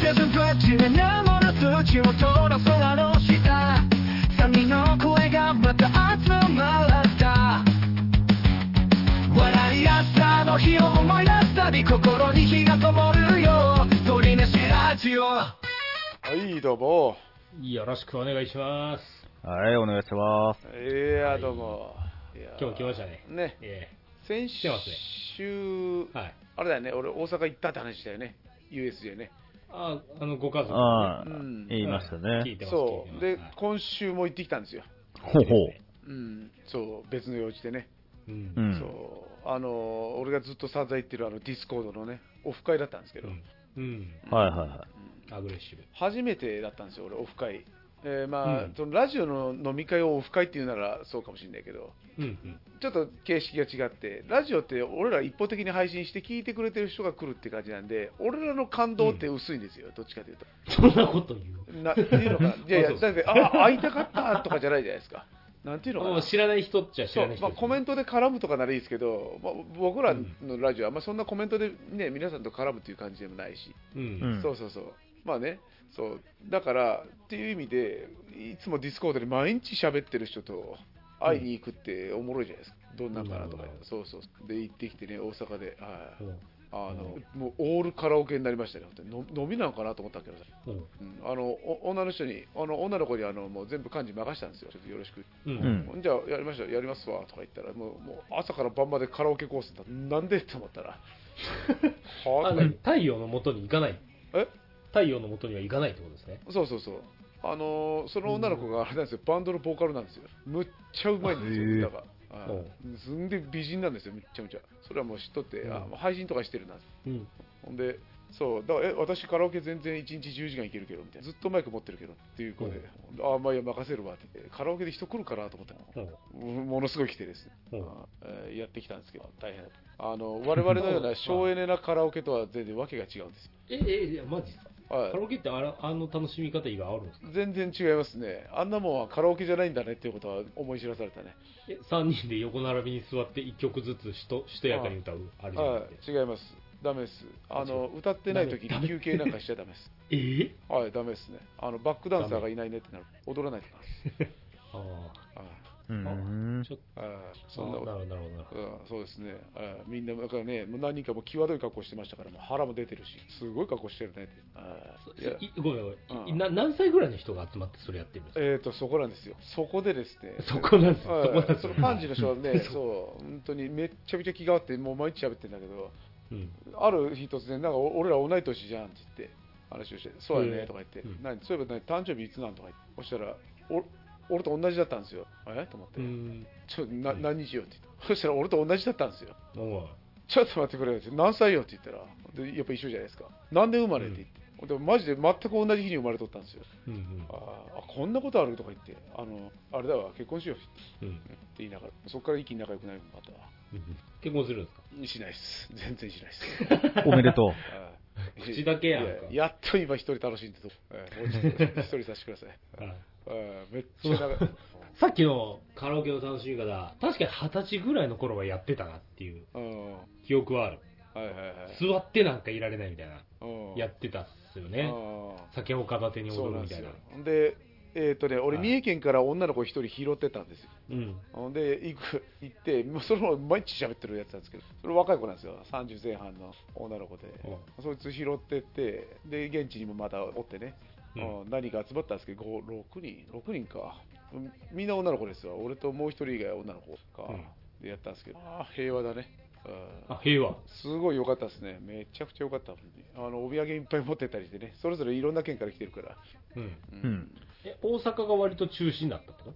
doesn't put you in a monotoneを通ら空の下髪の声がまた集まった笑い合ったあの日を思い出すたび心に火が灯るよ鳥飯ラジオ。 はい、どうも。 よろしくお願いします。 はい、お願いします。 いや、どうも。 今日来ましたね。 ね。先週、 はい、 あれだよね、俺大阪行ったって話だよね。USJ ね。 ご家族ね。言いましたね。 聞いてます。 そう。で、今週も行ってきたんですよ。 ほうほう。 そう、別の用事でね。そう。俺がずっと散々言ってるディスコードのね、オフ会だったんですけど。 はいはいはい。 アグレッシブ。 初めてだったんですよ、俺、オフ会。そのラジオの飲み会をオフ会っていうならそうかもしれないけど、ちょっと形式が違って、ラジオって俺ら一方的に配信して聞いてくれてる人が来るって感じなんで、俺らの感動って薄いんですよ、どっちかというと。 そんなこと言うっていうのかな。いやいや、だって会いたかったとかじゃないじゃないですか。なんていうのかな。 知らない人っちゃ知らない人。 コメントで絡むとかならいいですけど、僕らのラジオはそんなコメントでね、皆さんと絡むという感じでもないし、そうそうそう。まあね、そうだからっていう意味でいつもディスコードで毎日喋ってる人と会いに行くっておもろいじゃないですか。どんなんかなとか、そうで行ってきてね、大阪で、もうオールカラオケになりましたね。飲みなのかなと思ったけどさ、女の人に女の子にもう全部幹事任したんですよ。ちょっとよろしく、じゃあやりますわとか言ったら、もう朝から晩までカラオケコースだった。なんでって思ったら太陽の元に行かない。太陽の元には行かないってことですね。 そうそうそう。その女の子があれなんですよ、バンドのボーカルなんですよ。むっちゃうまいんですよ、歌が。すんで美人なんですよ、めっちゃめちゃ。それはもう知っとって、配信とかしてるんです。ほんで、そうだから私カラオケ全然1日10時間いけるけどみたいな、ずっとマイク持ってるけどっていう子で、まあいや任せるわって言って、カラオケで人来るかなと思ったら、ものすごい来てですね、やってきたんですけど、大変だった。我々のような省エネなカラオケとは全然わけが違うんですよ。 いやマジですか。カラオケって楽しみ方以外あるんですか。 全然違いますね。あんなもんはカラオケじゃないんだねっていうことは思い知らされたね。 3人で横並びに座って1曲ずつしとやかに歌うあれじゃなくて。 違います。ダメです。歌ってない時に休憩なんかしちゃダメです。はい、ダメですね。バックダンサーがいないねってなる。踊らないとなる。そんなこと。そうですね。みんなだからね、何人かも際どい格好してましたから、腹も出てるし、すごい格好してるねって。 ごめん、何歳ぐらいの人が集まってそれやってるんですか。 そこなんですよ。そこでですね。 そこなんですよ。 その幹事の人はね、そう本当にめっちゃめちゃ気があって、もう毎日喋ってるんだけど、ある日突然なんか俺ら同い年じゃんって言って話をして、そうやねとか言って、そういえば誕生日いつなんとか言って、そしたら俺と同じだったんですよ。と思って、何日よって言って、そしたら俺と同じだったんですよ。ちょっと待ってくれよって、何歳よって言ったら、やっぱ一緒じゃないですか。なんで生まれって言って、でもマジで全く同じ日に生まれとったんですよ。こんなことあるとか言って、あれだわ、結婚しようって言いながら、そこから一気に仲良くなるまた。 結婚するんですか。 しないです。全然しないです。 おめでとう。口だけやんか。 やっと今一人楽しんでと。もうちょっと一人させてください。めっちゃ長い。 さっきのカラオケの楽しみ方、確かに20歳ぐらいの頃はやってたなっていう記憶はある。座ってなんかいられないみたいな。やってたっすよね。酒を片手に踊るみたいな。 で、俺三重県から女の子一人拾ってたんですよ。で行って、それも毎日喋ってるやつなんですけど、それ若い子なんですよ。30前半の女の子で、そいつ拾ってって、で現地にもまたおってね。何か集まったんですけど、6人か。みんな女の子ですよ。俺ともう一人以外女の子か。でやったんですけど、平和だね。 平和。 すごい良かったですね。めちゃくちゃ良かった。お土産いっぱい持ってたりしてね。それぞれいろんな県から来てるから。 大阪が割と中心だったってこと。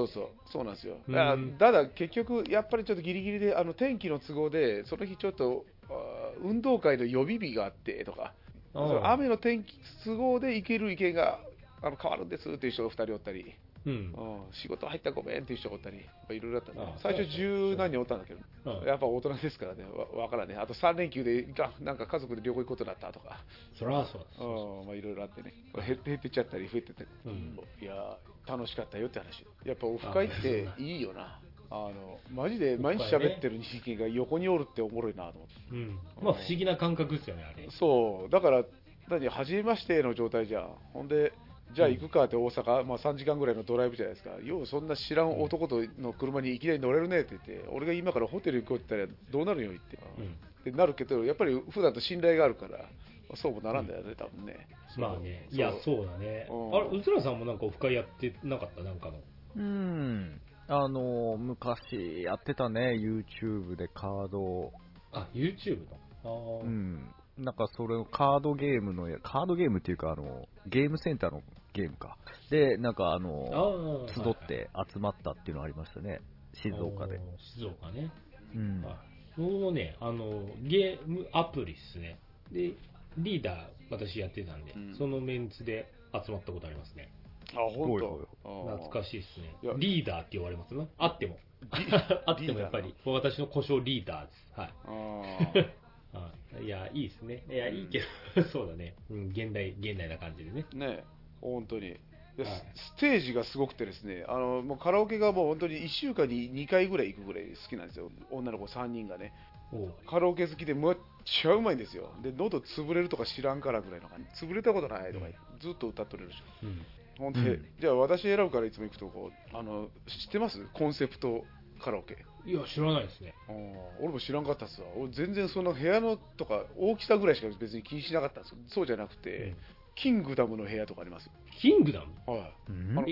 そうなんですよ。ただ結局やっぱりちょっとギリギリで天気の都合でその日ちょっと運動会の予備日があってとか。雨の天気都合で行ける意見が変わるんですっていう人が2人おったり、仕事入ったらごめんっていう人がおったり、いろいろあったんで、最初10何人おったんだけど、やっぱ大人ですからね、わからね、あと3連休でなんか家族で旅行行くことになったとか、 そりゃそういろいろあってね、減ってっちゃったり増えてったり、いや楽しかったよって話。やっぱオフ会っていいよな。マジで毎日喋ってる人間が横におるっておもろいなと思って。 不思議な感覚ですよね、あれ。 そうだから何初めましての状態じゃん。ほんでじゃあ行くかって大阪、まあ、3時間ぐらいのドライブじゃないですか。ようそんな知らん男との車にいきなり乗れるねって言って、俺が今からホテル行こうって言ったらどうなるよって、ってなるけど、やっぱり普段と信頼があるから、そうもならんだよね、多分ね。 まあね、いや、そうだね。あれ、うつらさんもなんかオフ会やってなかったなんかの。昔やってたね、YouTube でカード。 あ、YouTube のなんかそれのカードゲームっていうか、ゲームセンターのゲームか。で、なんか集って集まったっていうのありましたね。静岡で。 静岡ね。僕もね、ゲームアプリっすね。で、リーダー私やってたんで、そのメンツで集まったことありますね。 あ、本当。 懐かしいっすね。リーダーって言われますね。あっても。あってもやっぱり、私の故障リーダーです。はい。いや、いいですね。いや、いいけど、そうだね。現代な感じでね。 ね、本当に。ステージがすごくてですね、もうカラオケがもう本当に1週間に2回ぐらい行くぐらい好きなんですよ。女の子3人がね。カラオケ好きでめっちゃうまいんですよ。で、喉潰れるとか知らんからぐらいの感じ。潰れたことないとか、ずっと歌っとれるし。ほんで、じゃあ私選ぶからいつも行くとこ知ってます？コンセプトカラオケ。 いや、知らないですね。 俺も知らんかったっすわ。俺全然その部屋のとか大きさぐらいしか別に気にしなかったんですよ。そうじゃなくて、キングダムの部屋とかあります。 キングダム？ はい。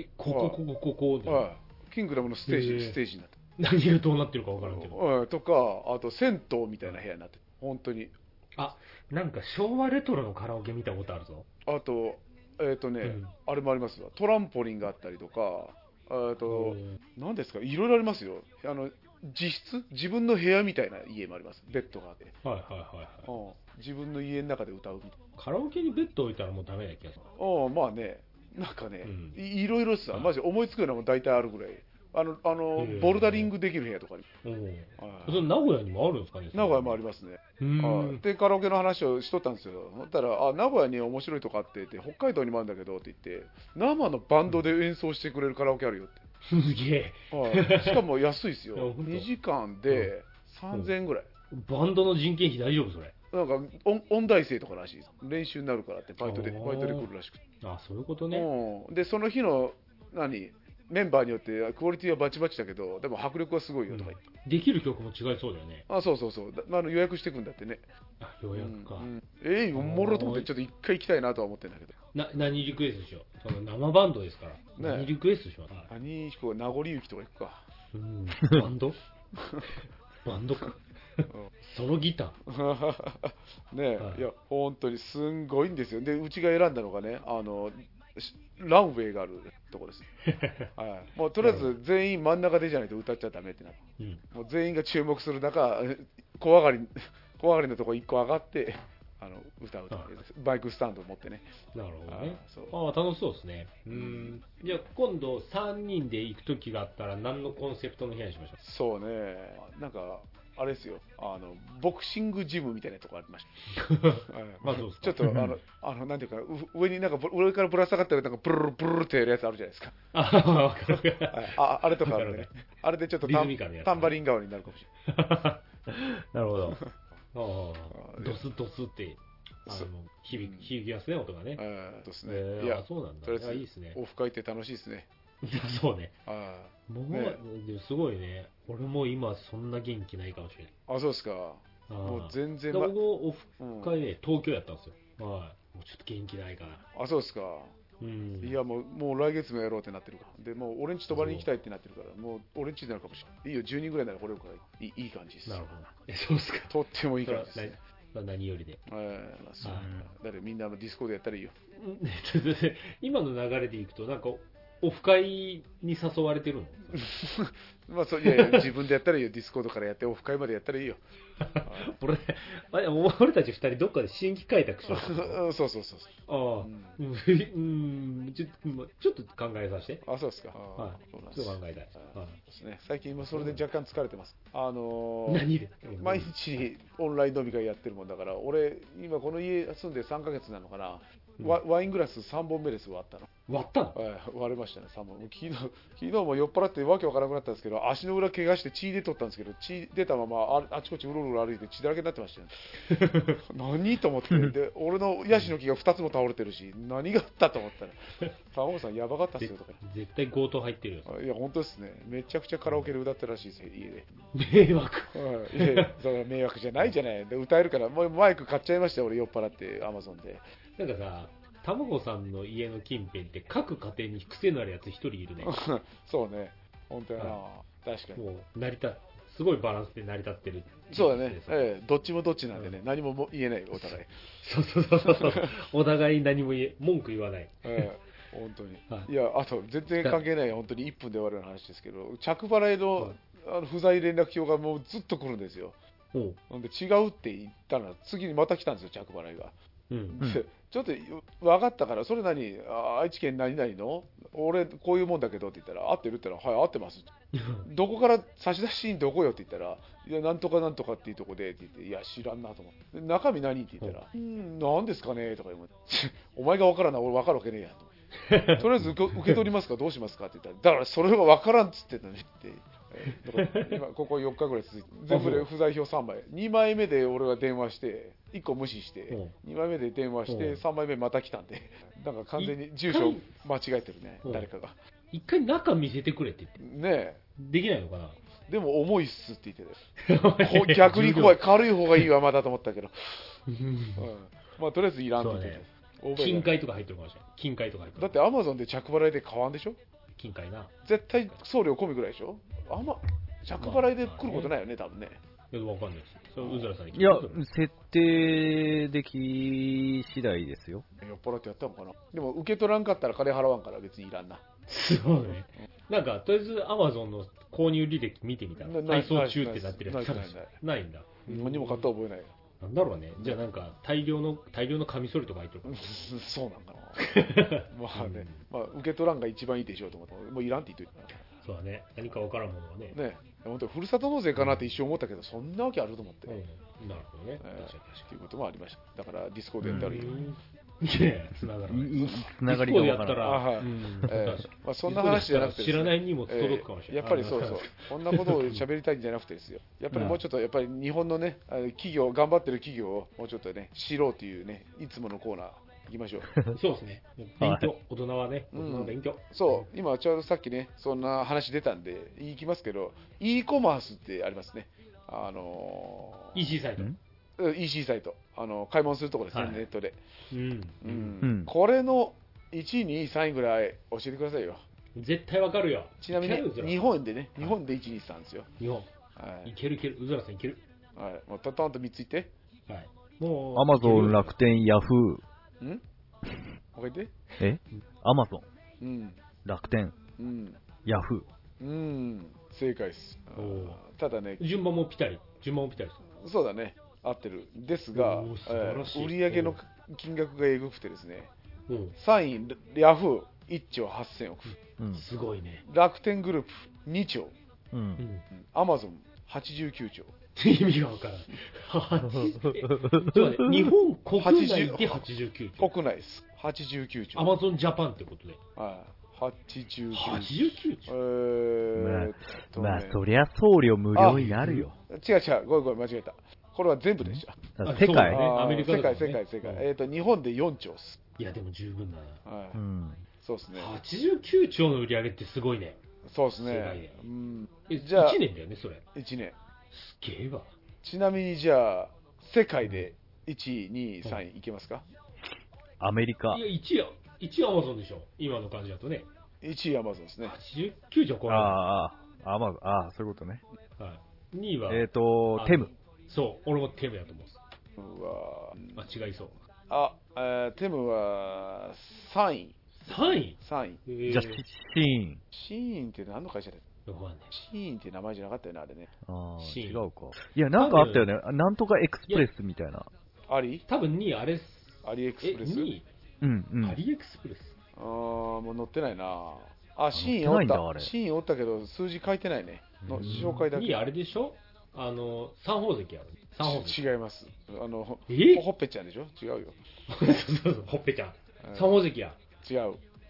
ここ。 はい。キングダムのステージになって。 何がどうなってるか分からんけど。 とか、あと銭湯みたいな部屋になってる。本当に。 あ、なんか昭和レトロのカラオケ見たことあるぞ。 あと、あれもありますわ。トランポリンがあったりとか、何ですか、いろいろありますよ。自分の部屋みたいな家もあります。ベッドがあって。自分の家の中で歌うみたいな。 カラオケにベッド置いたらもうダメだ気がする。 まあね、なんかね、いろいろさ、マジ思いつくようなもん大体あるぐらい。ボルダリングできる部屋とかに。 それ名古屋にもあるんですかね。 名古屋もありますね。で、カラオケの話をしとったんですよ。そしたら、名古屋に面白いとこあって、北海道にもあるんだけどって言って、生のバンドで演奏してくれるカラオケあるよって。 すげえ。しかも安いですよ。2時間で3000円ぐらい。 バンドの人件費大丈夫それ？ なんか音大生とからしいです。練習になるからってバイトで来るらしくて。 あ、そういうことね。 で、その日のメンバーによってクオリティはバチバチだけど、でも迫力はすごいよとか言って、 できる曲も違いそうだよね。 そう予約していくんだってね。 予約か。 おもろと思ってちょっと一回行きたいなとは思ってるんだけど。 何リクエストしよう。その生バンドですから。何リクエストしよう。 何弾こう、名残雪とか行くか。 バンドバンドか。ソロギター。 ねえ、いや、本当にすんごいんですよ。で、うちが選んだのがね、ランウェイがあるところです。もうとりあえず全員真ん中でじゃないと歌っちゃダメってなって、もう全員が注目する中、小上がりのとこ1個上がって歌うと、バイクスタンドを持ってね。 なるほどね。楽しそうですね。じゃあ今度3人で行く時があったら何のコンセプトの部屋にしましょう？ そうね、なんかあれですよ、ボクシングジムみたいなとこありました。ちょっとなんていうか、上になんか上からぶら下がってるなんかブルルブルルってやるやつあるじゃないですか。あれとかあるね。あれでちょっとタンバリン側になるかもしれない。 なるほど。ドスドスって響きますね、音がね。 そうですね。いや、 そうなんだ。いいですね。 オフ会って楽しいですね。 そうね。すごいね。俺も今そんな元気ないかもしれない。 あ、そうですか。もう全然。 僕もオフ会ね、東京やったんですよ。もうちょっと元気ないかな。 あ、そうですか。いや、もう来月もやろうってなってるから。で、もう俺んち泊まりに行きたいってなってるから、もう俺んちになるかもしれない。いいよ、10人ぐらいなら来れるからいい感じです。 なるほど。そうですか。 とってもいい感じです。 何よりで。 だってみんなディスコでやったらいいよ。 今の流れでいくと、なんか、オフ会に誘われてるの？ いや自分でやったらいいよ。ディスコードからやってオフ会までやったらいいよ。 俺たち2人どっかで新規開拓しよう。そう。 ちょっと考えさせて。 あ、そうですか。 ちょっと考えたい。 最近今それで若干疲れてます。 何で？ 毎日オンライン飲み会やってるもんだから、俺今この家住んで3ヶ月なのかな。ワイングラス3本目ですわあったの。 割ったの？ 割れましたね、3本。昨日も酔っ払ってわけわからなくなったんですけど、足の裏怪我して血出とったんですけど、血出たままあちこちうろうろ歩いて血だらけになってましたよ、ね。何と思って、で、俺のヤシの木が2つも倒れてるし、何があったと思ったら、玉子さんやばかったっすよとか。 絶対強盗入ってるよ。 いや、本当ですね。めちゃくちゃカラオケで歌ってるらしいですよ、家で。 迷惑。 いや、それ迷惑じゃないじゃない。で歌えるから、もうマイク買っちゃいましたよ、俺酔っ払って、アマゾンで。 なんかさ、卵さんの家の近辺って各家庭に癖のあるやつ一人いるね。 そうね、本当やな、確かに。 もうすごいバランスで成り立ってる。 そうだね、どっちもどっちなんでね、何も言えない、お互い。 そう。お互い何も文句言わない。 本当に。いや、あと、全然関係ない、本当に1分で終わるような話ですけど、着払いの不在連絡票がもうずっと来るんですよ。なんで違うって言ったら、次にまた来たんですよ、着払いが。ちょっと分かったから、それ何、愛知県何々の俺、こういうもんだけどって言ったら、合ってるって言ったら、はい、合ってます。どこから差出しどこよって言ったら、いや、なんとかなんとかっていうとこでって言って、いや、知らんなと思って、中身何って言ったら、なんですかねとか言って、お前が分からんな、俺分かるわけねえやと。とりあえず受け取りますか、どうしますかって言ったら、だからそれは分からんっつってたねって。今ここ4日ぐらい続いて全部で不在票3枚2枚目で俺が電話して1個無視して2枚目で電話して3枚目また来たんでなんか完全に住所間違えてるね誰かが一回中見せてくれって言ってねえできないのかなでも重いっすって言ってた逆に怖い軽い方がいいわまだと思ったけど、まあとりあえずいらんって言ってた金塊とか入ってるかもしれない金塊とか入ってるだってアマゾンで着払いで買わんでしょ金塊な絶対送料込みぐらいでしょ着払いで来ることないよね、多分ね。 いや、わかんないです。それ、うずらさんに聞いて。 いや、設定でき次第ですよ。 酔っ払ってやったのかな。でも、受け取らんかったら金払わんから別にいらんな。 そうね。なんか、とりあえず、アマゾンの購入履歴見てみたら、配送中ってなってるやつないんだ。 何も買った覚えないよ。 なんだろうね。じゃあなんか、大量のカミソリとか入ってるかそうなんかな。まあね、受け取らんが一番いいでしょうと思って、もういらんって言っといた。 そうだね。何か分からんものはね。 ね、本当ふるさと納税かなって一瞬思ったけど、そんなわけあると思って。 なるほどね。確かにということもありました。だからディスコードやったらいいよ。 つながる。 つながりが分からん。そんな話じゃなくて、 知らない荷物届くかもしれない。 やっぱりそう。こんなことを喋りたいんじゃなくてですよ。やっぱりもうちょっと、やっぱり日本のね、企業、頑張ってる企業をもうちょっとね、知ろうというね、いつものコーナー。行きましょう。 そうですね。勉強、大人はね、大人の勉強。 そう、今ちょうどさっきね、そんな話出たんで、行きますけど、e コマースってありますね。 EC サイト。 EC サイト。買い物するところですね、ネットで。これの1位、2位、3位ぐらい教えてくださいよ。 絶対わかるよ。 ちなみに、日本でね、日本で1位、2位、3ですよ。 日本。いける。うずらさんいける。 はい。もうトントンと3ついって。 はい。もう。アマゾン、楽天、ヤフー。 もう一回アマゾン、 楽天、ヤフー。正解です。ただね、 順番もぴったり。 そうだね、合ってる。ですが、売上の金額がえぐくてですね、3位、ヤフー1兆8000億。 すごいね。 楽天グループ2兆。アマゾン89兆。 意味がわからん。日本国内で89兆。 国内です。89兆。 アマゾンジャパンってことで。 89 兆。まあ、そりゃ送料無料になるよ。 違う。ごめん、間違えた。これは全部でした。 世界アメリカ世界。日本で4兆です。 いや、でも十分だな。 そうですね。 89兆の売り上げってすごいね。 そうですね。 じゃあ、1年だよね、それ。 1年。 すげえわ。 ちなみにじゃあ、世界で1位、2位、3位いけますか？ アメリカ。 いや、1位アマゾンでしょ。今の感じだとね。 1位アマゾンですね。 89兆超える。 アマゾン、そういうことね。 はい。2位は。 テム。 そう、俺もテムやと思う。間違いそう。 テムは3位。 3位じゃあ、シーン。 シーンって何の会社だよ。シーンって名前じゃなかったよね、あれね。 違うか。いや、なんかあったよね。なんとかエクスプレスみたいな。 多分2位あれアリエクスプレス。 2位アリエクスプレス。 もう載ってないな。シーンおった。シーンおったけど、数字書いてないね。紹介だけ。 2位あれでしょ三宝石ある。 違います。ほっぺちゃんでしょ。違うよ。 そう、ほっぺちゃん。三宝石や。 違う。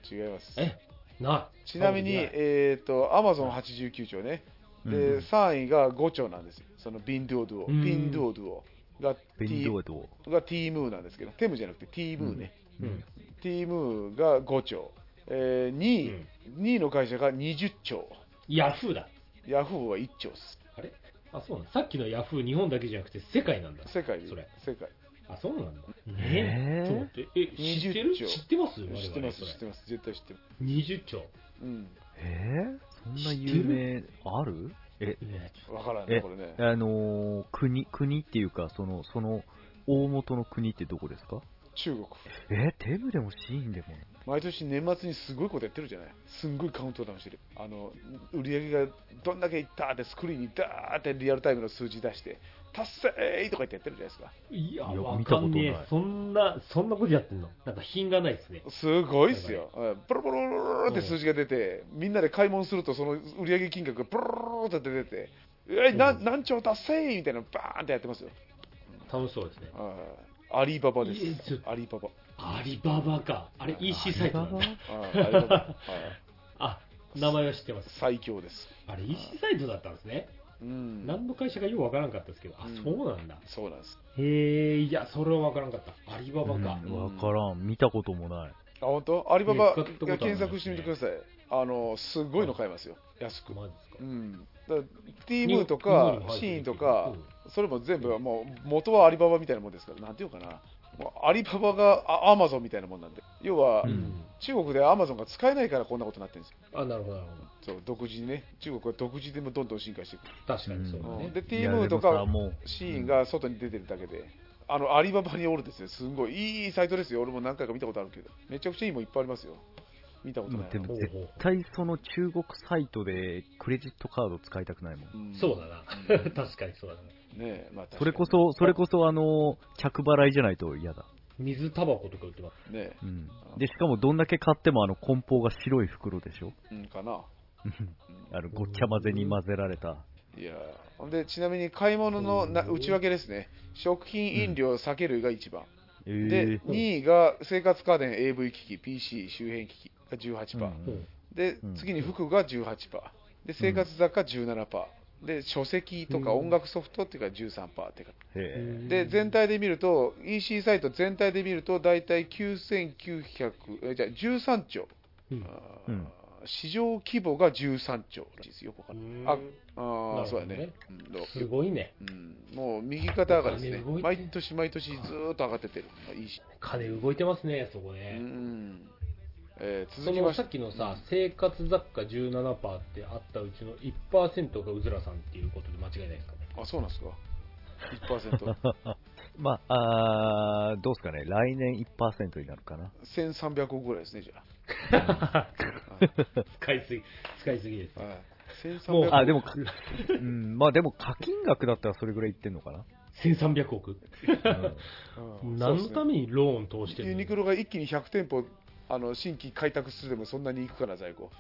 違います。 ちなみに、アマゾン89兆ね。で、3位が5兆なんですよ。そのピンドゥオドゥオがティームーなんですけど、テムじゃなくてティームーね。ティームーが5兆。2位の会社が20兆。 ヤフーだ。 ヤフーは1兆です。 あれ？そうなんだ。さっきのヤフー日本だけじゃなくて世界なんだ。 世界で。 それ。 世界。 そうなんだ。ちょっと待って。知ってる？知ってます？ 知ってます。絶対知ってる。 20兆。 そんな有名ある？ わからんね、これね。 国っていうか、その大元の国ってどこですか？ 中国。 テムでもシーンでも。 毎年年末にすごいことやってるじゃない。すんごいカウントダウンしてる。売り上げがどんだけいったってスクリーンにダーってリアルタイムの数字出して達成とか言ってやってるじゃないですか。 いや、見たことない。そんなことやってんの？なんか品がないですね。 すごいっすよ。プロプロって数字が出て、みんなで買い物するとその売上金額がプロプロって出て、何兆達成みたいなのバーンってやってますよ。 楽しそうですね。 アリババです。アリババ。 アリババか。あれ EC サイトなんだ。名前は知ってます。 最強です。 あれ EC サイトだったんですね。何の会社かよくわからんかったですけど、そうなんだ。 そうなんです。 いや、それはわからんかった。アリババか。 わからん。見たこともない。 本当？アリババ検索してみてください。すごいの買えますよ。安く。 マジですか。 ティームーとかシーンとか、それも全部もう元はアリババみたいなもんですから、なんていうかな。アリババがアマゾンみたいなもんなんで、要は、中国でアマゾンが使えないからこんなことになってるんですよ。 なるほど、なるほど。そう、独自にね、中国は独自でもどんどん進化していく。 確かにそうだね。 で、ティームとかシーンが外に出てるだけで、アリババにおるですね、すんごいいいサイトですよ。俺も何回か見たことあるけど、めちゃくちゃいいもんいっぱいありますよ。見たことない。 でも絶対その中国サイトでクレジットカード使いたくないもん。 そうだな。確かにそうだね。 それこそ着払いじゃないと嫌だ。 水タバコとか売ってますね。 で、しかもどんだけ買っても梱包が白い袋でしょ。 かな。 ごっちゃ混ぜに混ぜられた。 いやで、ちなみに買い物の内訳ですね。食品、飲料、酒類が1番。で、2位が生活家電、AV 機器、PC、周辺機器が 18%。で、次に服が 18%。で、生活雑貨 17%。で、書籍とか音楽ソフトっていうか 13% ってか。で、全体で見ると、EC サイト全体で見ると、だいたい13兆。市場規模が13兆らしいですよ、そうやね。 すごいね。 もう右肩上がりですね。毎年毎年ずーっと上がっててる。 金動いてますね、そこね。 続きましてさっきのさ、生活雑貨 17% ってあったうちの 1% がうずらさんっていうことで間違いないですかね。 そうなんですか。1%。 まあ、どうですかね。来年 1% になるかな。 1300億ぐらいですね、じゃあ。使いすぎです。 でも、まあでも課金額だったらそれぐらいいってんのかな。 1300億。何のためにローン通してるの？ ユニクロが一気に100店舗新規開拓するでもそんなにいくかな、在庫。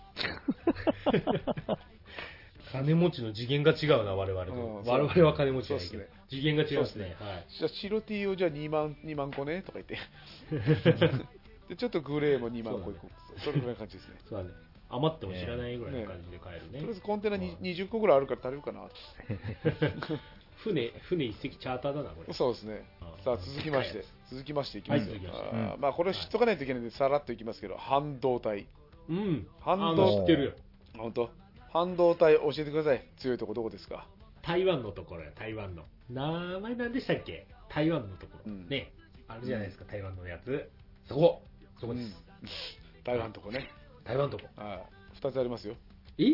金持ちの次元が違うな、我々と。我々は金持ちじゃないけど、次元が違いますね。 じゃあ白 T をじゃあ2万個ねとか言ってでちょっとグレーも2万個いく。それぐらいの感じですね。 そうだね。余っても知らないぐらいの感じで買えるね。 とりあえずコンテナ20個ぐらいあるから足りるかな。 船一隻チャーターだな、これ。 そうですね。さあ続きましていきますよ。まあこれを知っとかないといけないんでさらっといきますけど、半導体。 知ってるよ。 本当。半導体教えてください。強いとこどこですか？ 台湾のところや、台湾の。名前何でしたっけ？台湾のところ。ね。あるじゃないですか、台湾のやつ。そこです。 台湾のとこね。 台湾のとこ。 2つありますよ。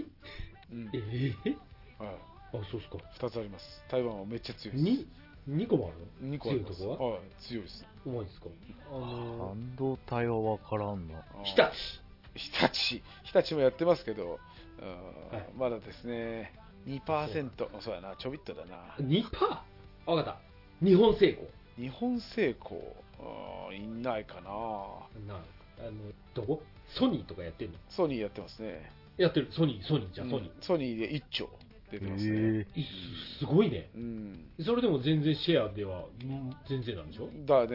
そうっすか。 2つあります。台湾はめっちゃ強いです。 2個もあるの？ 2 個あります。 強いとこは？ 強いです。 うまいですか？ 半導体はわからんな。 日立もやってますけど、まだですね、2%。そうやな、ちょびっとだな。 2%？わかった。日本製鋼。 日本製鋼いないかな。 どこ？ソニーとかやってんの？ ソニーやってますね。 やってる。ソニーじゃあソニーで1兆出てますね。 すごいね。それでも全然シェアでは全然なんでしょ？ だね。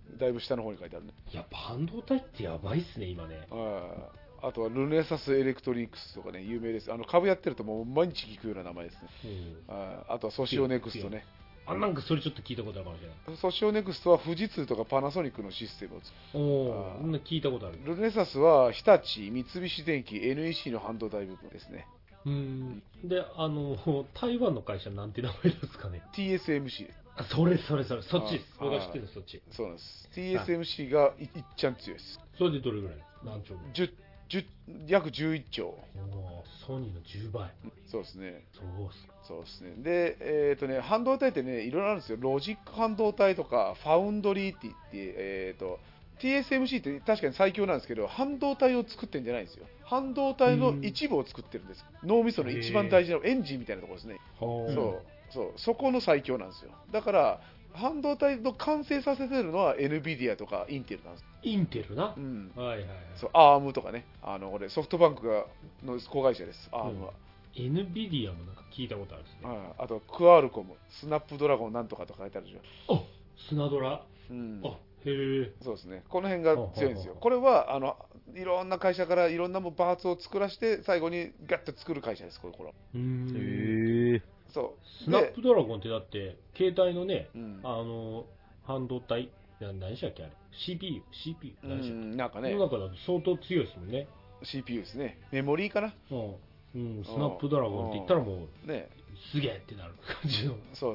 だいぶ下の方に書いてあるね。 いや、半導体ってやばいっすね、今ね。 あとはルネサスエレクトリックスとかね、有名です。株やってるともう毎日聞くような名前ですね。あとはソシオネクストね。 なんかそれちょっと聞いたことあるかもしれない。 ソシオネクストは富士通とかパナソニックのシステムを作る。聞いたことある。 ルネサスは日立、三菱電機、NEC の半導体部分ですね。 で、台湾の会社なんて名前ですかね。 TSMC です。 それ、そっちです。僕が知ってるそっち。 そうなんです。TSMC がいっちゃん強いです。 それでどれぐらい何兆約11兆。 ソニーの10倍。 そうですね。 そうですね。で、半導体ってね、いろいろあるんですよ。ロジック半導体とか、ファウンドリーって言って、TSMC って確かに最強なんですけど、半導体を作ってんじゃないんですよ。半導体の一部を作ってるんです。脳みその一番大事なエンジンみたいなところですね。そこの最強なんですよ。だから、半導体の完成させてるのは NVIDIA とかインテルなんです。 インテルな。 そう、ARM とかね。これソフトバンクの子会社です、ARM は。 NVIDIA もなんか聞いたことあるんですね。 あと、クアルコム、スナップドラゴンなんとかと書いてあるでしょ。 スナドラ。へえ。 そうですね。この辺が強いんですよ。これはいろんな会社からいろんなパーツを作らせて最後にガッと作る会社です、これ。 へえ。スナップドラゴンってだって携帯のね、半導体何でしたっけあれ CPU 何でしたっけなんかね、 この中だと相当強いですもんね。 CPU ですね。メモリーかな。 スナップドラゴンって言ったらもうね、すげえってなる感じの。 そう、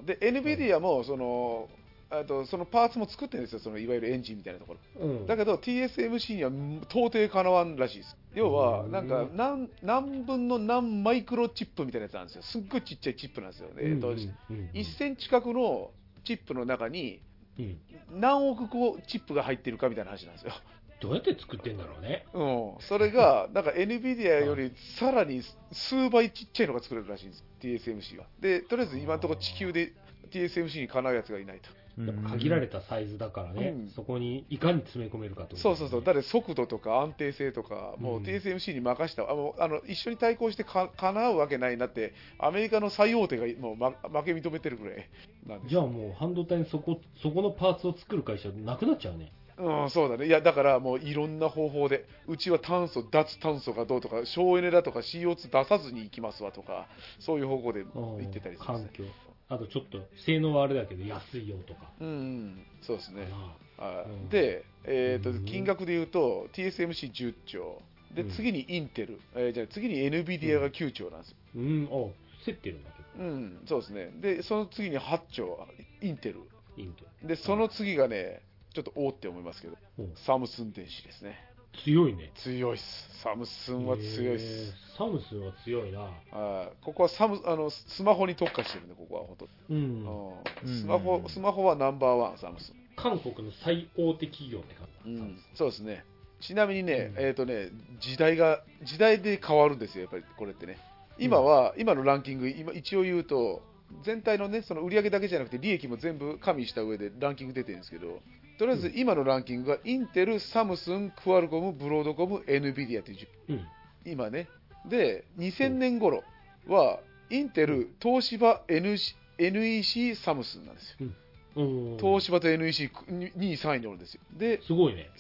で NVIDIA もそのパーツも作ってるんですよ、そのいわゆるエンジンみたいなところ。だけど TSMC には到底かなわんらしいです。要はなんか何分の何マイクロチップみたいなやつなんですよ。すっごいちっちゃいチップなんですよ。1センチ角のチップの中に何億個チップが入ってるかみたいな話なんですよ。 どうやって作ってんだろうね。 それがなんか NVIDIA よりさらに数倍ちっちゃいのが作れるらしいんです、TSMC は。でとりあえず今のところ地球で TSMC にかなうやつがいないと。 限られたサイズだからね、そこにいかに詰め込めるかと、 そう、だって速度とか安定性とか、もう TSMC に任した、一緒に対抗してかなうわけないなって、アメリカの最大手がもう負け認めてるぐらいなんです。 じゃあもう半導体にそこのパーツを作る会社なくなっちゃうね。 そうだね。いやだからもういろんな方法で、うちは脱炭素がどうとか、省エネだとか CO2 出さずに行きますわとか、そういう方向で言ってたりするんですね。 あとちょっと性能はあれだけど安いよとか。 そうですね。で、金額で言うと TSMC10 兆で、次にインテル、じゃあ次に NVIDIA が9兆なんですよ。 競ってるんだけど。そうですね。でその次に8兆インテルで、その次がねちょっとって思いますけど、サムスン電子ですね。 強いね。 強いっす。サムスンは強いっす。 サムスンは強いな。 ここはスマホに特化してるんで、ここはほとんど。スマホはナンバーワン、サムスン。 韓国の最大手企業って感じ。 そうですね。ちなみにね、時代で変わるんですよ、やっぱりこれってね。今のランキング、一応言うと、全体のね、その売上だけじゃなくて利益も全部加味した上でランキング出てるんですけど、とりあえず今のランキングがインテル、サムスン、クアルコム、ブロードコム、NVIDIA という、今ね。で、2000年頃はインテル、東芝、NEC、サムスンなんですよ。東芝と NEC2 位、3位におるんですよ。で、 すごいね。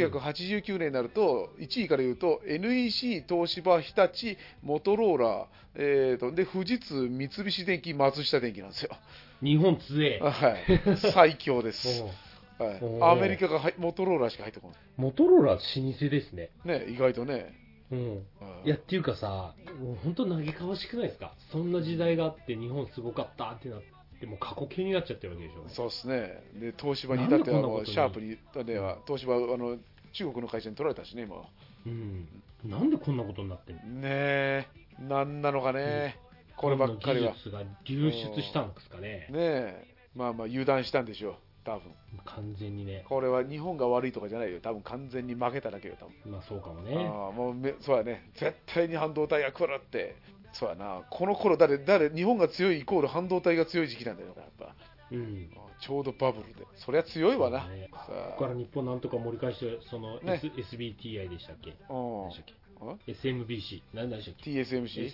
1989年になると、1位から言うと、NEC、東芝、日立、モトローラ、で、富士通、三菱電機、松下電機なんですよ。 日本強え。 最強です。アメリカがモトローラしか入ってこない。 モトローラ老舗ですね。 意外とね。 いや、っていうかさ、本当嘆かわしくないですか。そんな時代があって日本すごかったってなって。でも過去形になっちゃってるわけでしょ。 そうですね。で、東芝に至ってはもうシャープに東芝は中国の会社に取られたしね、今は。 なんでこんなことになってるの？ なんなのかね。こればっかりは。 技術が流出したんですかね。 油断したんでしょう。多分。 完全にね。 これは日本が悪いとかじゃないよ。多分完全に負けただけよ。多分。 そうかもね。 もうそうやね。絶対に半導体が来るって。そうやな、この頃日本が強いイコール半導体が強い時期なんだよ、やっぱ。ちょうどバブルで。そりゃ強いわな。 ここから日本なんとか盛り返して、SBTI でしたっけ？SMBC。何でしたっけ？ TSMC？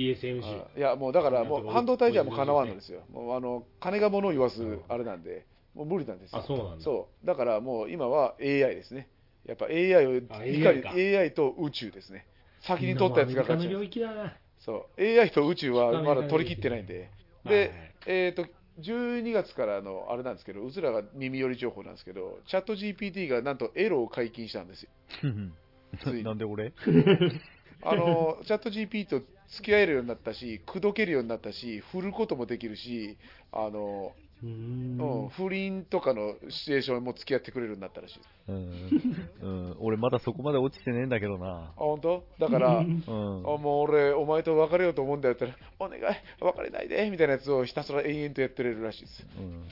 TSMC。 いや、もうだから、もう半導体じゃもうかなわんのですよ。もう金が物を言わすあれなんで。 もう無理なんですよ。 あ、そうなんだ。 そう。だからもう今は AI ですね。やっぱ AI と宇宙ですね。先に取ったやつが勝ちます。そう。AI と宇宙はまだ取り切ってないんで。で、12月からのあれなんですけど、うちらが耳寄り情報なんですけど、チャット GPT がなんとエロを解禁したんですよ。 なんで俺チャット GPT と付き合えるようになったし、口説けるようになったし、振ることもできるし、不倫とかのシチュエーションも付き合ってくれるようになったらしいです。 俺まだそこまで落ちてねえんだけどな。 本当だから、もう俺、お前と別れようと思うんだよったら、お願い、別れないでみたいなやつをひたすら延々とやってれるらしいです。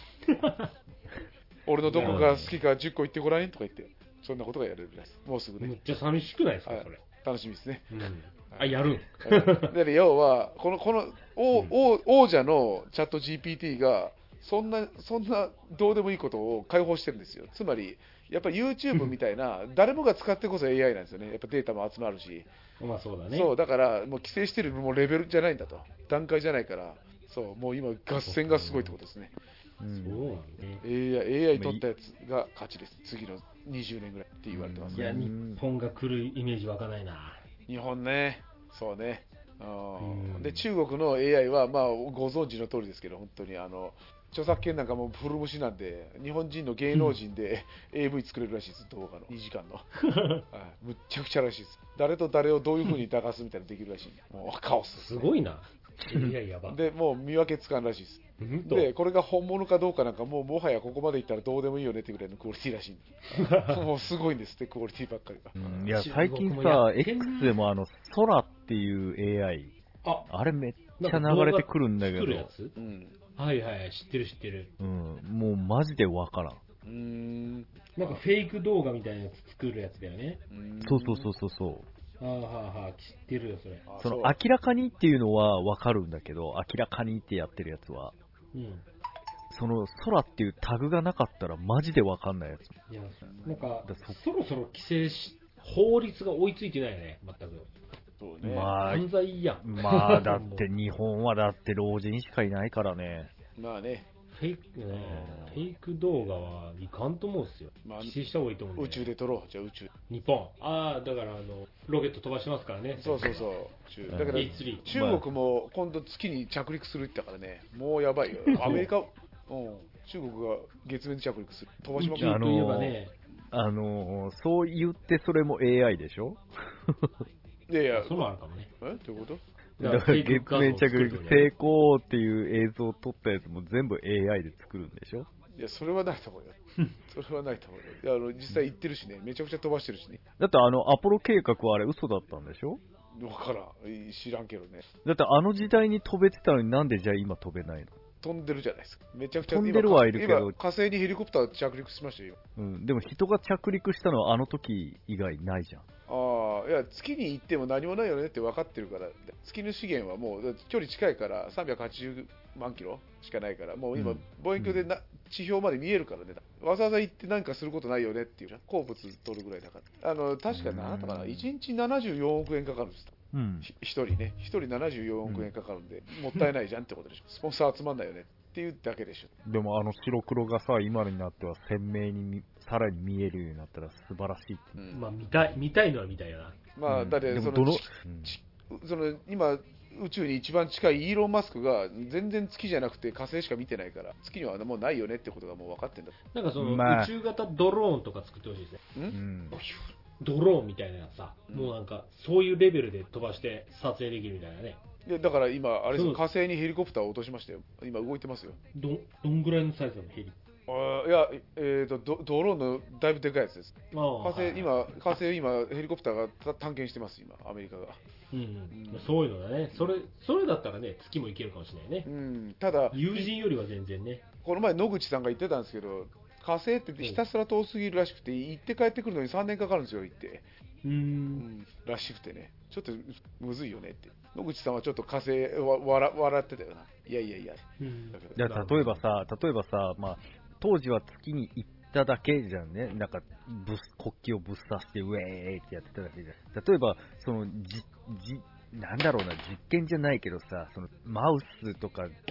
俺のどこが好きか10個言ってごらんとか言って、そんなことがやれるらしい。もうすぐね。 めっちゃ寂しくないですか、それ。 楽しみですね。 あ、やるんで要は、この王者のチャット GPT が、そんなどうでもいいことを解放してるんですよ。つまり、やっぱり YouTube みたいな、誰もが使ってこそ AI なんですよね。やっぱデータも集まるし。 まあそうだね。 そう、だから、もう規制してるもうレベルじゃないんだと。段階じゃないから、そう、もう今、合戦がすごいってことですね。 そうなんね。 AI 取ったやつが勝ちです。次の20年ぐらいって言われてますね。 いや、日本が来るイメージ湧かないな。 日本ね、そうね。で、中国の AI は、まあ、ご存知の通りですけど、本当に著作権なんかも古虫なんで、日本人の芸能人で AV 作れるらしいです、動画の2時間の、むっちゃくちゃらしいです。誰と誰をどういう風に抱かすみたいなのできるらしい。もうカオスです、 ね、すごいな。いややば。 で、もう見分けつかんらしいです。で、これが本物かどうかなんか、もはやここまでいったらどうでもいいよねってぐらいのクオリティらしい。もうすごいんですって、クオリティばっかりが。 いや、最近さ、X でも空っていう AI、あれめっちゃ流れてくるんだけど。 はいはい、知ってる。 もうマジでわからん。 なんかフェイク動画みたいなやつ作るやつだよね。 そう。 知ってるよ、それ。 その明らかにっていうのはわかるんだけど、明らかにってやってるやつは。その空っていうタグがなかったらマジでわかんないやつ。 いや、なんか、そろそろ規制法律が追いついてないよね、全く。 そうね。 まあ、 犯罪やん。 まあ、だって日本はだって老人しかいないからね。 まあね。 フェイク動画はいかんと思うんですよ。規制した方がいいと思うんで。 宇宙で撮ろう。じゃあ宇宙。 日本。だからロケット飛ばしてますからね。 そう。だから中国も今度月に着陸するって言ったからね。もうやばいよ。アメリカ、中国が月面に着陸する。飛ばしまくる。 といえばね。 そう言ってそれも AI でしょいや、 そうなのかもね。 どういうこと？ だから月面着陸成功っていう映像を撮ったやつも全部 AI で作るんでしょ？ いや、それはないと思うよ。それはないと思うよ。いや、実際行ってるしね、めちゃくちゃ飛ばしてるしね。 だってアポロ計画はあれ嘘だったんでしょ？ わからん。知らんけどね。 だって時代に飛べてたのになんでじゃあ今飛べないの？ 飛んでるじゃないですか。めちゃくちゃ飛んでるはいるけど、 今火星にヘリコプター着陸しましたよ。 でも人が着陸したのはあの時以外ないじゃん。 いや、月に行っても何もないよねって分かってるから、月の資源はもう距離近いから380万キロしかないから、もう今、望遠鏡で地表まで見えるからね、わざわざ行って何かすることないよねっていう、鉱物取るぐらいだから、確か何だったかな、1日74億円かかるんです。1人ね、1人74億円かかるんで、もったいないじゃんってことでしょ、スポンサー集まんないよねっていうだけでしょ。 でも白黒がさ、今になっては鮮明にさらに見えるようになったら素晴らしいって、 まあ見たいのは見たいよな。 まあだってその今宇宙に一番近いイーロン・マスクが全然月じゃなくて火星しか見てないから、月にはもうないよねってことがもう分かってんだ。 なんかその、宇宙型ドローンとか作ってほしいですね。ドローンみたいなさ、もうなんかそういうレベルで飛ばして撮影できるみたいなね。 だから今あれ火星にヘリコプターを落としましたよ。今動いてますよ。 どんぐらいのサイズのヘリ？ いや、ドローンのだいぶでかいやつです。火星今ヘリコプターが探検してます今アメリカが。 そういうのだね。それだったらね、月も行けるかもしれないね。 ただ友人よりは全然ね。 この前野口さんが言ってたんですけど、火星ってひたすら遠すぎるらしくて、行って帰ってくるのに3年かかるんですよ、行って。らしくてね、ちょっとむずいよねって。野口さんはちょっと火星笑ってたよな。いや。 例えばさ、まあ、当時は月に行っただけじゃんね。なんか国旗をぶっ刺してウェーイってやってただけじゃん。例えばそのなんだろうな、実験じゃないけどさ、そのマウスとかペッ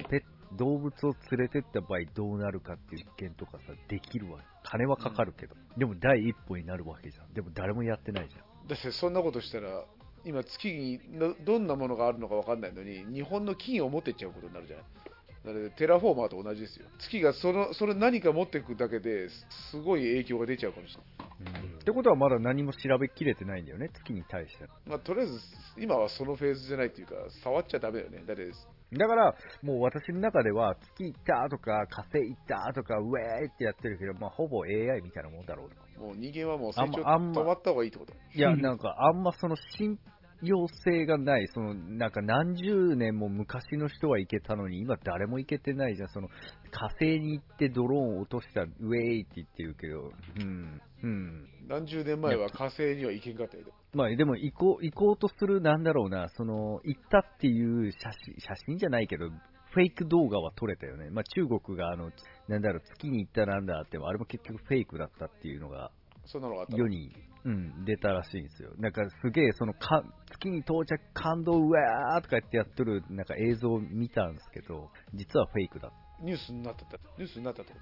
動物を連れてった場合どうなるかっていう実験とかさ、できるわ。金はかかるけど。でも第一歩になるわけじゃん。でも誰もやってないじゃん。 だってそんなことしたら、今月にどんなものがあるのか分かんないのに、日本の金を持ってっちゃうことになるじゃない。だからテラフォーマーと同じですよ。月がそれ何か持っていくだけですごい影響が出ちゃうかもしれない。 ってことはまだ何も調べきれてないんだよね、月に対して。 まあ、とりあえず今はそのフェーズじゃないっていうか、触っちゃダメよね。 だからもう私の中では月行ったとか火星行ったとかウェーイってやってるけど、まあ、ほぼ AI みたいなもんだろうと。 もう人間はもう成長止まった方がいいってこと。 いや、なんかあんまその信用性がない、そのなんか何十年も昔の人は行けたのに今誰も行けてないじゃん。その火星に行ってドローンを落としたウェイって言ってるけど、 何十年前は火星には行けんかったけど、 まあでも行こうとする、なんだろうな、その行ったっていう写真じゃないけどフェイク動画は撮れたよね。まあ中国がなんだろう、月に行ったなんだって、あれも結局フェイクだったっていうのがそんなのがあった世に出たらしいんですよ。なんかすげえその月に到着感動うわーとかってやっとるなんか映像を見たんですけど、実はフェイクだった。 ニュースになったってこと。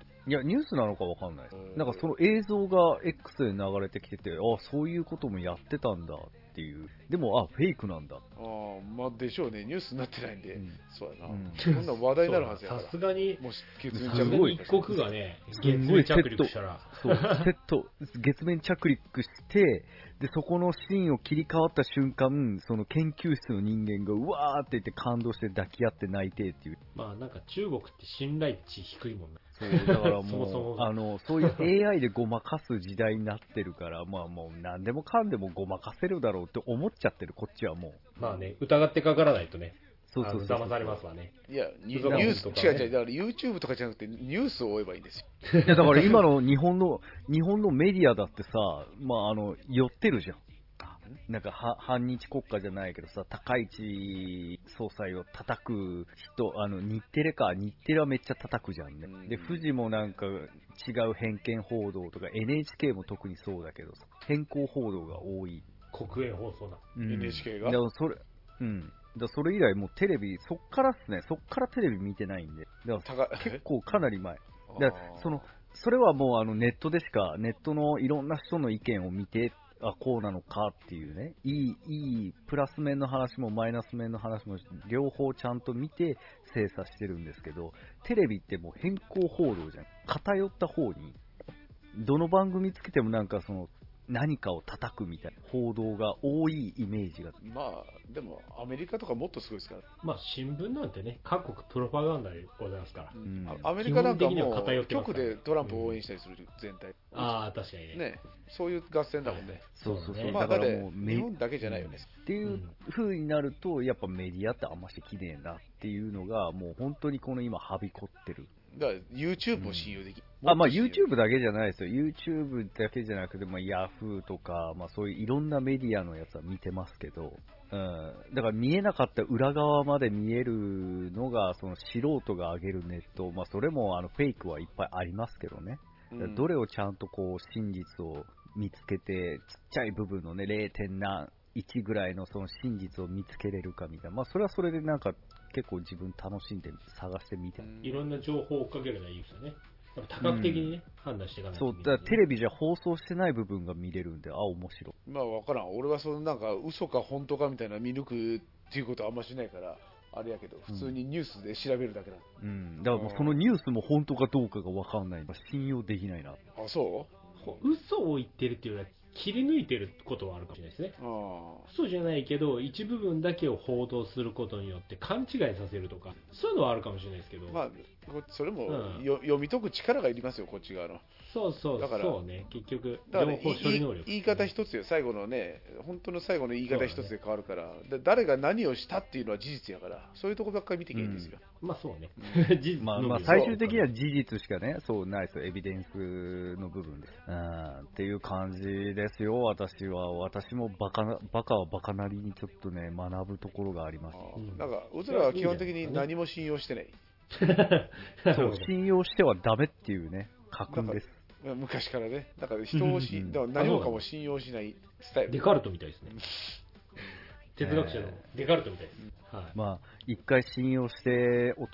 いや、ニュースなのかわかんない。なんかその映像が X で流れてきてて、そういうこともやってたんだっていう。でも、フェイクなんだ。 まあでしょうね。ニュースになってないんで。そうやな。そんな話題になるはずやから。 さすがに、 もし月面着陸一国がね、月面着陸したら。 そう、月面着陸して、で、そこのシーンを切り替わった瞬間、その研究室の人間がうわーって言って感動して抱き合って泣いてっていう。 まあなんか中国って信頼値低いもんね。 そう、だからもう、 そもそもそういう AI でごまかす時代になってるから、まあもう何でもかんでもごまかせるだろうって思っちゃってる、こっちはもう。 まあね、疑ってかからないとね。 そう騙されますわね。 いや、ニュースとか、違う、だから YouTube とかじゃなくてニュースを追えばいいんですよ。いや、だから今の日本のメディアだってさ、まあ寄ってるじゃん。なんか反日国家じゃないけどさ、高市総裁を叩く人、日テレはめっちゃ叩くじゃんね。で、富士もなんか違う偏見報道とか、NHK も特にそうだけどさ、偏向報道が多い。 国営放送だ。 NHK が。 だからそれ以来もうテレビ、そっからテレビ見てないんで。だから結構かなり前。だからそれはもうネットのいろんな人の意見を見て、こうなのかっていうね、いいプラス面の話もマイナス面の話も両方ちゃんと見て精査してるんですけど、テレビってもう変更報道じゃん。偏った方に、どの番組つけてもなんかその何かを叩くみたいな報道が多いイメージが。 まあでもアメリカとかもっとすごいですから。 まあ新聞なんてね、各国プロパガンダでございますから。 アメリカなんかもう局でトランプを応援したりする全体。 確かにね。そういう合戦だもんね。 そう。 まあだからもう日本だけじゃないよね。 っていう風になると、やっぱメディアってあんましきねえなっていうのが、もう本当にこの今はびこってる。 だから YouTube も信用できる。 まあ YouTube だけじゃないですよ。YouTube だけじゃなくて、Yahoo とか、そういういろんなメディアのやつは見てますけど、だから見えなかった裏側まで見えるのが、その素人が上げるネット、それもフェイクはいっぱいありますけどね。どれをちゃんとこう真実を見つけて、ちっちゃい部分のね、0.1ぐらいのその真実を見つけれるかみたいな。それはそれでなんか結構自分楽しんで探してみて。 いろんな情報を追っかけるのはいいですよね。多分的にね、判断していかないと、 そう、だからテレビじゃ放送してない部分が見れるんで、面白い。 わからん。俺はそのなんか嘘か本当かみたいな見抜くっていうことはあんましないから、あれやけど、普通にニュースで調べるだけだ。 だからもうそのニュースも本当かどうかがわかんない。信用できないな。 そう嘘を言ってるっていうよりは、切り抜いてることはあるかもしれないですね。嘘じゃないけど、一部分だけを報道することによって勘違いさせるとか、そういうのはあるかもしれないですけど。 それも、読み解く力がいりますよ、こっち側の。 そうだからそうね、結局、 情報処理能力、言い方一つよ、最後のね、本当の最後の言い方一つで変わるから、誰が何をしたっていうのは事実やから、そういうとこばっかり見ていけばいいんですよ。 そうね。 事実最終的には事実しかね、そうないですよ、エビデンスの部分で。っていう感じですよ、私もバカはバカなりにちょっとね、学ぶところがあります。 なんか、うずらは基本的に何も信用してない。 そう、信用してはダメっていうね、家訓です。 昔からね、だから人を何もかも信用しないスタイル。 デカルトみたいですね。哲学者のデカルトみたいです。 一回信用して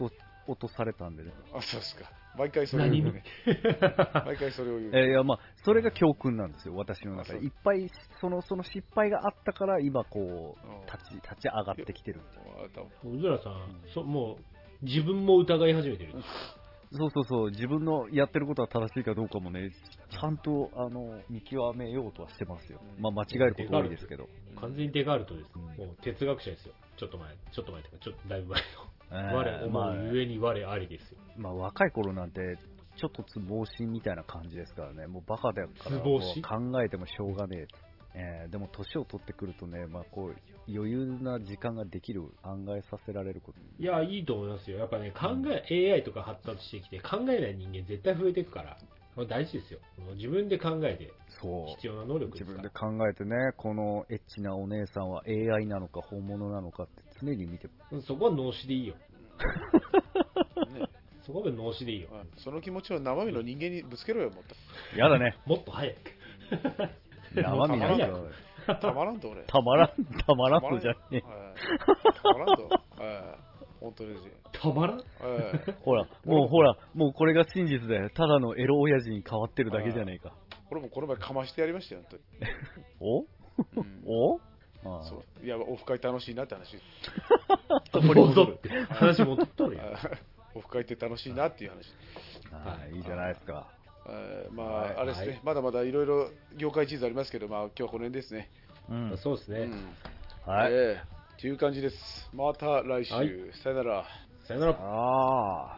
落とされたんでね。 あ、そうですか。毎回それを言うね。毎回それを言う。 いや、まあ、それが教訓なんですよ、私の中で。いっぱい、その失敗があったから、今、こう、立ち上がってきてる。 うずらさん、もう、自分も疑い始めてる。 そう、自分のやってることは正しいかどうかもね、ちゃんと、見極めようとはしてますよ。まあ、間違えること多いですけど。 完全にデカルトです。もう、哲学者ですよ。ちょっと前とか、ちょっとだいぶ前の。我思う上に我ありですよ。 まあ、若い頃なんて、ちょっとつぼうしみたいな感じですからね、もうバカだからもう考えてもしょうがねえ。でも年を取ってくるとね、まあ、こう余裕な時間ができる、考えさせられること。 いや、いいと思いますよ。やっぱね、AI とか発達してきて考えない人間絶対増えていくから、これ大事ですよ。自分で考えて、必要な能力ですから。 自分で考えてね、このエッチなお姉さんは AI なのか本物なのかって常に見てそこは脳死でいいよ。ね、そこは脳死でいいよ。 その気持ちを生身の人間にぶつけろよ、もっと。 やだね。 もっと早く。 生身なんだ。 たまらんと俺。 たまらんとじゃねえ。 たまらんと。本当ですよ。 たまらんほら、もうこれが真実だよ。ただのエロ親父に変わってるだけじゃねえか。 俺もこの前かましてやりましたよ、 本当に。おそう。いや、オフ会楽しいなって話。 戻って。話戻っとるよ。 オフ会って楽しいなっていう話。 いいじゃないですか。 まあ、あれですね、まだまだいろいろ業界地図ありますけど、まあ、今日はこの辺ですね。 そうですね。 はい。 っていう感じです。また来週。さよなら。 さよなら。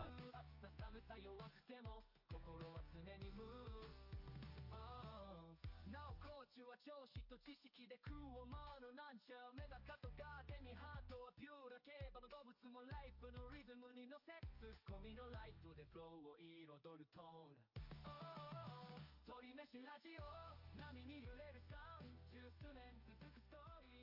鳥飯ラジオ波に揺れるサウンド10数年続くストーリー